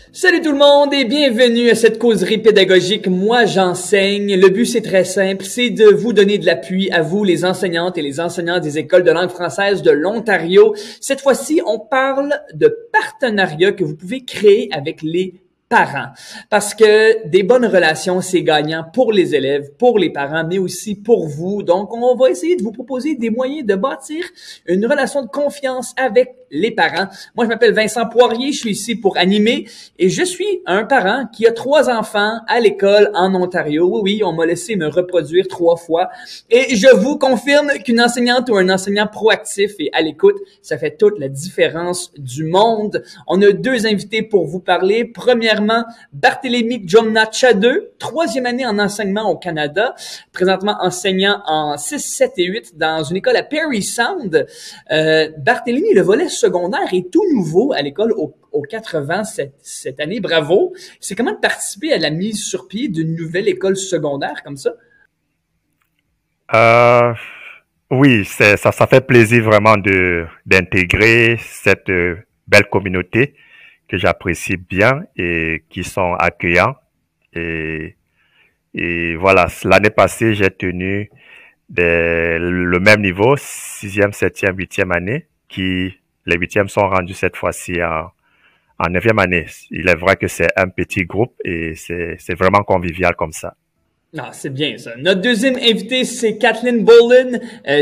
Salut tout le monde et bienvenue à cette causerie pédagogique. Moi, j'enseigne. Le but, c'est très simple, c'est de vous donner de l'appui à vous, les enseignantes et les enseignants des écoles de langue française de l'Ontario. Cette fois-ci, on parle de partenariats que vous pouvez créer avec les parents. Parce que des bonnes relations, c'est gagnant pour les élèves, pour les parents, mais aussi pour vous. Donc, on va essayer de vous proposer des moyens de bâtir une relation de confiance avec les parents. Moi, je m'appelle Vincent Poirier, je suis ici pour animer et je suis un parent qui a 3 enfants à l'école en Ontario. Oui, on m'a laissé me reproduire 3 fois et je vous confirme qu'une enseignante ou un enseignant proactif et à l'écoute, ça fait toute la différence du monde. On a 2 invités pour vous parler. Premièrement, Barthélémy Djomna Chadeux, 3e année en enseignement au Canada, présentement enseignant en 6, 7 et 8 dans une école à Parry Sound. Barthélémy, le volet secondaire est tout nouveau à l'école aux 80 cette année. Bravo! C'est comment de participer à la mise sur pied d'une nouvelle école secondaire comme ça? Euh, oui, ça fait plaisir vraiment d'intégrer cette belle communauté que j'apprécie bien et qui sont accueillants. Et, et voilà, l'année passée, j'ai tenu le même niveau, 6e, 7e, 8e année, les 8e sont rendus cette fois-ci en 9e année. Il est vrai que c'est un petit groupe et c'est vraiment convivial comme ça. Ah, c'est bien ça. Notre deuxième invité, c'est Kathleen Bolin,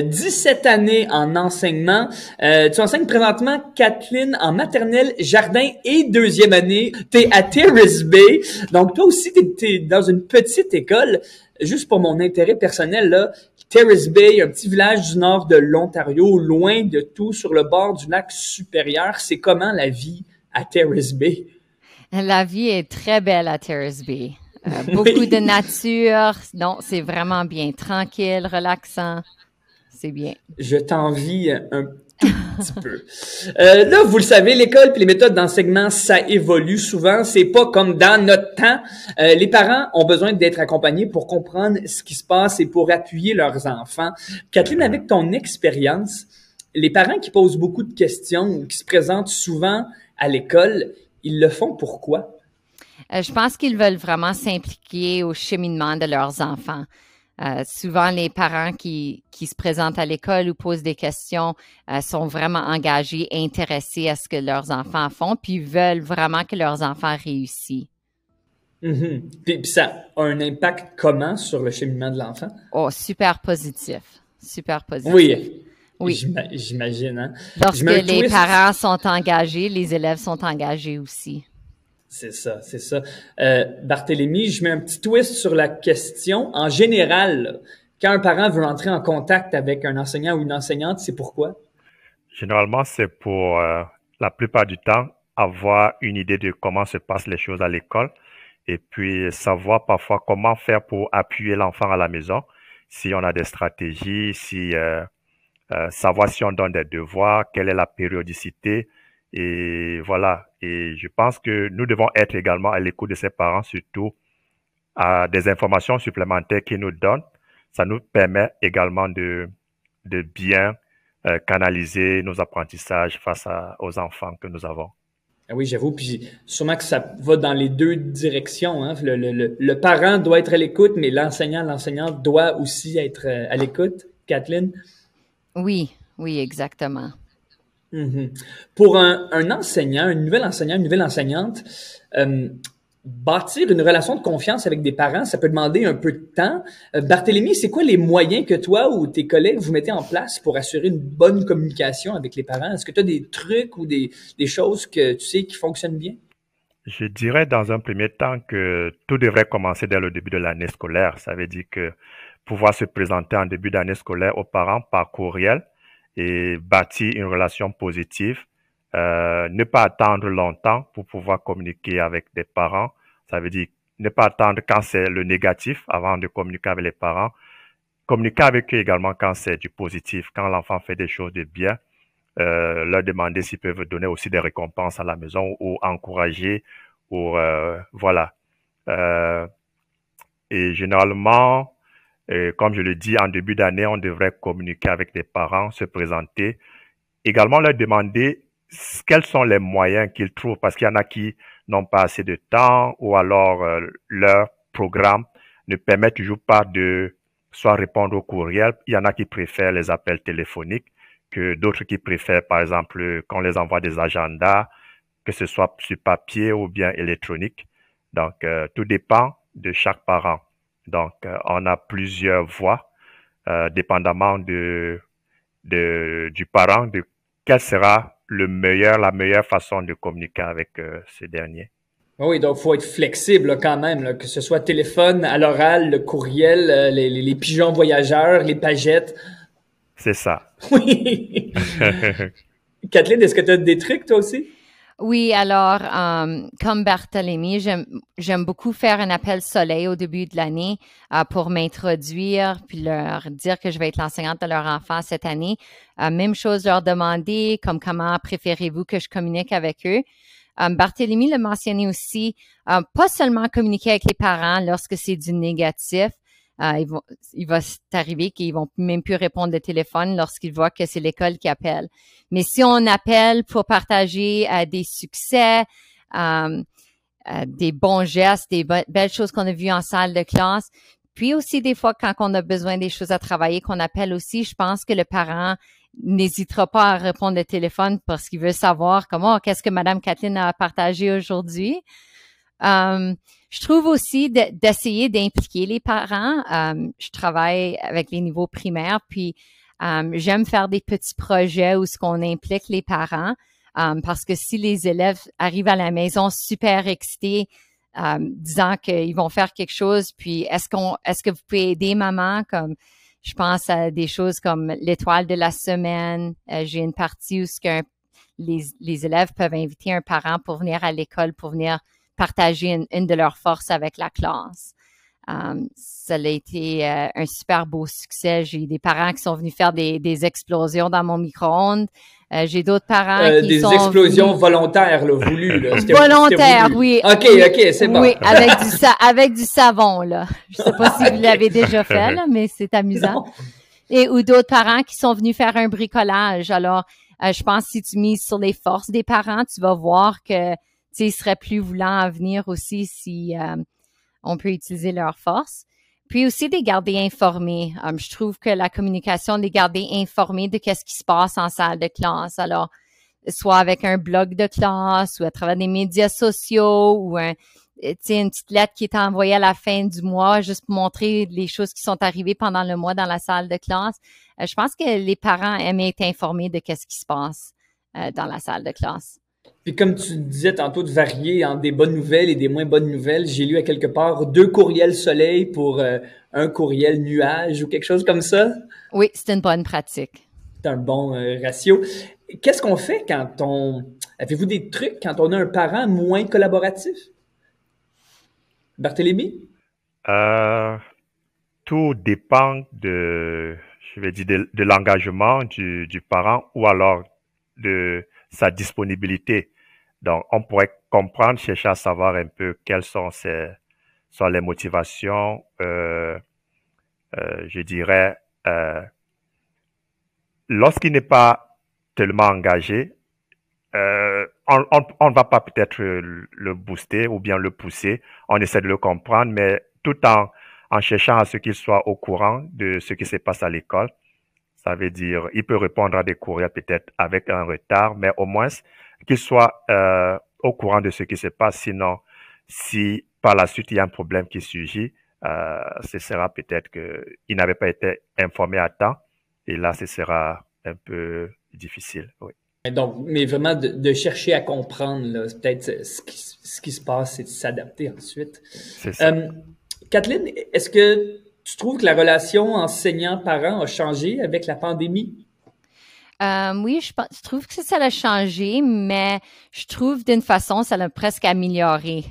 17 années en enseignement. Tu enseignes présentement, Kathleen, en maternelle, jardin et 2e année. T'es à Terrace Bay. Donc, toi aussi, t'es dans une petite école. Juste pour mon intérêt personnel, là, Terrace Bay, un petit village du nord de l'Ontario, loin de tout, sur le bord du lac Supérieur. C'est comment la vie à Terrace Bay? La vie est très belle à Terrace Bay. Beaucoup Oui. de nature. Non, c'est vraiment bien. Tranquille, relaxant. C'est bien. Je t'envie un tout petit peu. Là, vous le savez, l'école et les méthodes d'enseignement, ça évolue souvent. C'est pas comme dans notre temps. Les parents ont besoin d'être accompagnés pour comprendre ce qui se passe et pour appuyer leurs enfants. Kathleen, avec ton expérience, les parents qui posent beaucoup de questions ou qui se présentent souvent à l'école, ils le font pourquoi? Je pense qu'ils veulent vraiment s'impliquer au cheminement de leurs enfants. Souvent, les parents qui se présentent à l'école ou posent des questions sont vraiment engagés, intéressés à ce que leurs enfants font, puis veulent vraiment que leurs enfants réussissent. Mm-hmm. Puis ça a un impact comment sur le cheminement de l'enfant? Oh, super positif. Super positif. Oui, Oui. j'imagine. Hein? Lorsque Je mets un les twist. parents sont engagés, les élèves sont engagés aussi. C'est ça, c'est ça. Barthélémy, je mets un petit twist sur la question. En général, là, quand un parent veut entrer en contact avec un enseignant ou une enseignante, c'est pourquoi? Généralement, c'est pour la plupart du temps avoir une idée de comment se passent les choses à l'école et puis savoir parfois comment faire pour appuyer l'enfant à la maison, si on a des stratégies, savoir si on donne des devoirs, quelle est la périodicité et voilà. Et je pense que nous devons être également à l'écoute de ces parents, surtout à des informations supplémentaires qu'ils nous donnent. Ça nous permet également de bien canaliser nos apprentissages aux enfants que nous avons. Ah oui, j'avoue, puis sûrement que ça va dans les 2 directions. Hein? Le parent doit être à l'écoute, mais l'enseignante doit aussi être à l'écoute. Kathleen? Oui, oui, exactement. Mm-hmm. Pour un enseignant, une nouvelle enseignante, bâtir une relation de confiance avec des parents, ça peut demander un peu de temps. Barthélémy, c'est quoi les moyens que toi ou tes collègues vous mettez en place pour assurer une bonne communication avec les parents? Est-ce que tu as des trucs ou des choses que tu sais qui fonctionnent bien? Je dirais dans un premier temps que tout devrait commencer dès le début de l'année scolaire. Ça veut dire que pouvoir se présenter en début d'année scolaire aux parents par courriel et bâtir une relation positive. Ne pas attendre longtemps pour pouvoir communiquer avec des parents. Ça veut dire ne pas attendre quand c'est le négatif avant de communiquer avec les parents. Communiquer avec eux également quand c'est du positif, quand l'enfant fait des choses de bien. Leur demander s'ils peuvent donner aussi des récompenses à la maison ou encourager ou voilà. Euh, et généralement, comme je le dis, en début d'année, on devrait communiquer avec les parents, se présenter, également leur demander quels sont les moyens qu'ils trouvent, parce qu'il y en a qui n'ont pas assez de temps ou alors leur programme ne permet toujours pas de soit répondre au courriel. Il y en a qui préfèrent les appels téléphoniques, que d'autres qui préfèrent, par exemple, qu'on les envoie des agendas, que ce soit sur papier ou bien électronique. Donc, tout dépend de chaque parent. Donc, on a plusieurs voies, dépendamment du parent, de quelle sera la meilleure façon de communiquer avec ce dernier. Oui, donc faut être flexible là, quand même, là, que ce soit téléphone, à l'oral, le courriel, les pigeons voyageurs, les pagettes. C'est ça. Oui. Kathleen, est-ce que tu as des trucs toi aussi? Oui, alors, comme Barthélemy, j'aime beaucoup faire un appel soleil au début de l'année pour m'introduire puis leur dire que je vais être l'enseignante de leur enfant cette année. Même chose, leur demander comme comment préférez-vous que je communique avec eux. Barthélemy l'a mentionné aussi, pas seulement communiquer avec les parents lorsque c'est du négatif. Il va t'arriver qu'ils vont même plus répondre au téléphone lorsqu'ils voient que c'est l'école qui appelle. Mais si on appelle pour partager des succès, des bons gestes, des belles choses qu'on a vues en salle de classe, puis aussi des fois quand on a besoin des choses à travailler, qu'on appelle aussi, je pense que le parent n'hésitera pas à répondre au téléphone parce qu'il veut savoir qu'est-ce que Madame Kathleen a partagé aujourd'hui. Je trouve aussi d'essayer d'impliquer les parents. Je travaille avec les niveaux primaires, puis j'aime faire des petits projets où ce qu'on implique les parents, parce que si les élèves arrivent à la maison super excités, disant qu'ils vont faire quelque chose, puis est-ce que vous pouvez aider maman, comme je pense à des choses comme l'étoile de la semaine. J'ai une partie où les élèves peuvent inviter un parent pour venir à l'école, pour venir partager une de leurs forces avec la classe. Ça a été un super beau succès. J'ai des parents qui sont venus faire des explosions dans mon micro-ondes. J'ai d'autres parents qui des sont explosions venus... volontaires, là, voulues. Là. Volontaires, oui. OK, c'est bon. Oui, avec du savon, là. Je sais pas si vous l'avez déjà fait, là, mais c'est amusant. Ou d'autres parents qui sont venus faire un bricolage. Alors, je pense que si tu mises sur les forces des parents, tu vas voir que ils seraient plus voulants à venir aussi si on peut utiliser leurs forces. Puis aussi de les garder informés. Je trouve que la communication, de les garder informés de qu'est-ce qui se passe en salle de classe. Alors, soit avec un blog de classe ou à travers des médias sociaux ou une petite lettre qui est envoyée à la fin du mois juste pour montrer les choses qui sont arrivées pendant le mois dans la salle de classe. Je pense que les parents aiment être informés de qu'est-ce qui se passe dans la salle de classe. Puis comme tu disais tantôt de varier entre des bonnes nouvelles et des moins bonnes nouvelles, j'ai lu à quelque part 2 courriels soleil pour un courriel nuage ou quelque chose comme ça. Oui, c'est une bonne pratique. C'est un bon ratio. Qu'est-ce qu'on fait Avez-vous des trucs quand on a un parent moins collaboratif? Barthélemy? Tout dépend de l'engagement du parent ou alors de sa disponibilité. Donc, on pourrait comprendre, chercher à savoir un peu quelles sont les motivations, je dirais, lorsqu'il n'est pas tellement engagé, on ne va pas peut-être le booster ou bien le pousser. On essaie de le comprendre, mais tout en cherchant à ce qu'il soit au courant de ce qui se passe à l'école. Ça veut dire, il peut répondre à des courriels peut-être avec un retard, mais au moins qu'il soit au courant de ce qui se passe. Sinon, si par la suite il y a un problème qui surgit, ce sera peut-être qu'il n'avait pas été informé à temps. Et là, ce sera un peu difficile. Oui. Donc, mais vraiment de chercher à comprendre, là, peut-être ce qui se passe et de s'adapter ensuite. C'est ça. Kathleen, est-ce que tu trouves que la relation enseignant-parent a changé avec la pandémie? Oui, je trouve que ça l'a changé, mais je trouve d'une façon, ça l'a presque amélioré.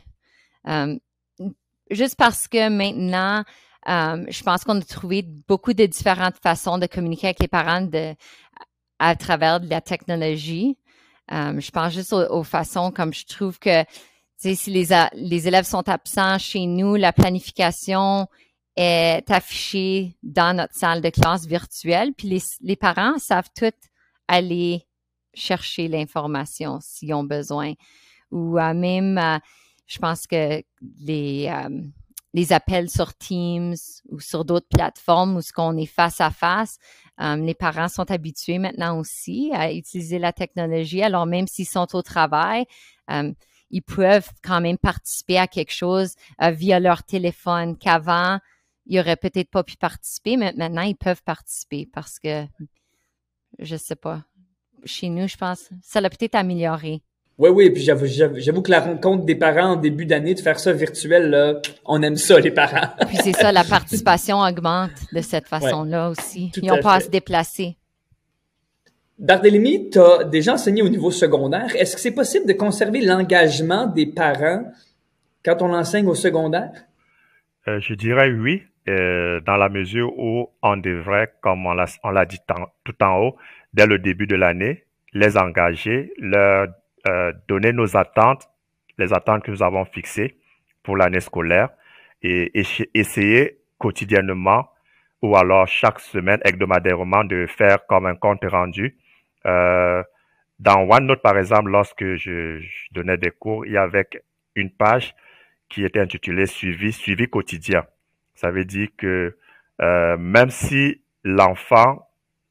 Juste parce que maintenant, je pense qu'on a trouvé beaucoup de différentes façons de communiquer avec les parents à travers de la technologie. Je pense juste aux façons comme je trouve que si les élèves sont absents chez nous, la planification est affichée dans notre salle de classe virtuelle, puis les parents savent tout aller chercher l'information s'ils ont besoin. ou même, je pense que les appels sur Teams ou sur d'autres plateformes où ce qu'on est face à face, les parents sont habitués maintenant aussi à utiliser la technologie. Alors, même s'ils sont au travail, ils peuvent quand même participer à quelque chose via leur téléphone qu'avant, ils n'auraient peut-être pas pu participer, mais maintenant, ils peuvent participer parce que, je sais pas, chez nous, je pense, ça l'a peut-être amélioré. Oui, puis j'avoue que la rencontre des parents en début d'année, de faire ça virtuel, là, on aime ça, les parents. Puis c'est ça, la participation augmente de cette façon-là aussi. Ils n'ont pas à se déplacer. Barthélemy, tu as déjà enseigné au niveau secondaire. Est-ce que c'est possible de conserver l'engagement des parents quand on enseigne au secondaire? Je dirais oui, dans la mesure où on devrait, comme on l'a dit tout en haut, dès le début de l'année, les engager, leur donner nos attentes, les attentes que nous avons fixées pour l'année scolaire et essayer quotidiennement ou alors chaque semaine, hebdomadairement, de faire comme un compte rendu. Dans OneNote, par exemple, lorsque je donnais des cours, il y avait une page qui était intitulée suivi quotidien. Ça veut dire que même si l'enfant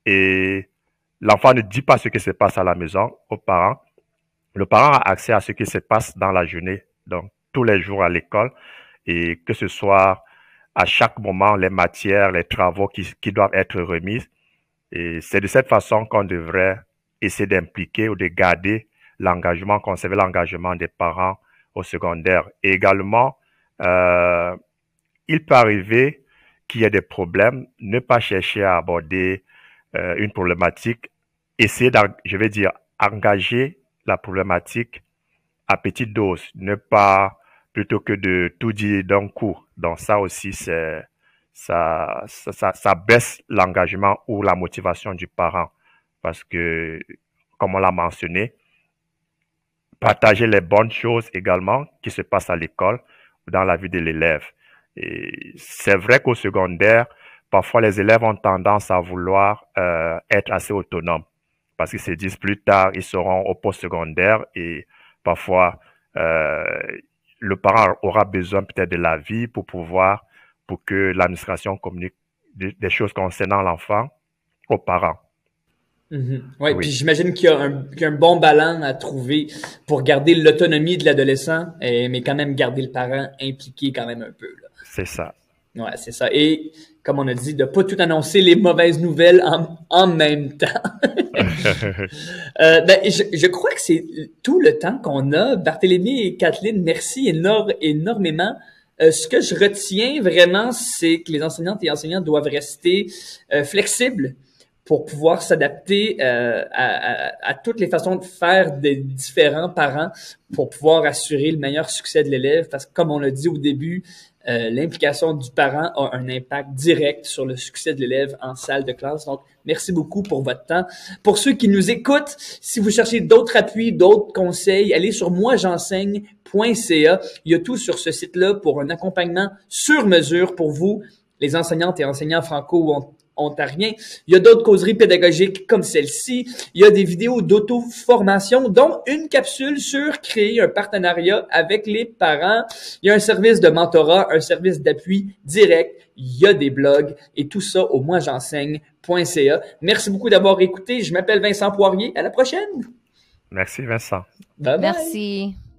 ne dit pas ce qui se passe à la maison aux parents, le parent a accès à ce qui se passe dans la journée, donc tous les jours à l'école, et que ce soit à chaque moment les matières, les travaux qui doivent être remis. Et c'est de cette façon qu'on devrait essayer d'impliquer ou de garder l'engagement, conserver l'engagement des parents au secondaire. Et également, il peut arriver qu'il y ait des problèmes, ne pas chercher à aborder une problématique, essayer, je vais dire, engager la problématique à petite dose, ne pas plutôt que de tout dire d'un coup. Donc ça aussi, ça baisse l'engagement ou la motivation du parent parce que, comme on l'a mentionné, partager les bonnes choses également qui se passent à l'école ou dans la vie de l'élève. Et c'est vrai qu'au secondaire, parfois les élèves ont tendance à vouloir être assez autonomes parce qu'ils se disent plus tard, ils seront au post-secondaire et parfois le parent aura besoin peut-être de l'avis pour que l'administration communique des choses concernant l'enfant aux parents. Oui, puis j'imagine qu'il y a un bon ballon à trouver pour garder l'autonomie de l'adolescent, mais quand même garder le parent impliqué quand même un peu. C'est ça. Ouais, c'est ça. Et comme on a dit, de pas tout annoncer les mauvaises nouvelles en même temps. Je crois que c'est tout le temps qu'on a. Barthélemy et Kathleen, merci énormément. Ce que je retiens vraiment, c'est que les enseignantes et enseignants doivent rester flexibles pour pouvoir s'adapter à toutes les façons de faire des différents parents pour pouvoir assurer le meilleur succès de l'élève. Parce que comme on l'a dit au début, l'implication du parent a un impact direct sur le succès de l'élève en salle de classe. Donc, merci beaucoup pour votre temps. Pour ceux qui nous écoutent, si vous cherchez d'autres appuis, d'autres conseils, allez sur moijenseigne.ca. Il y a tout sur ce site-là pour un accompagnement sur mesure pour vous, les enseignantes et enseignants franco-ontariens. Il y a d'autres causeries pédagogiques comme celle-ci. Il y a des vidéos d'auto-formation, dont une capsule sur créer un partenariat avec les parents. Il y a un service de mentorat, un service d'appui direct. Il y a des blogs et tout ça au moijenseigne.ca. Merci beaucoup d'avoir écouté. Je m'appelle Vincent Poirier. À la prochaine. Merci Vincent. Bye bye. Merci.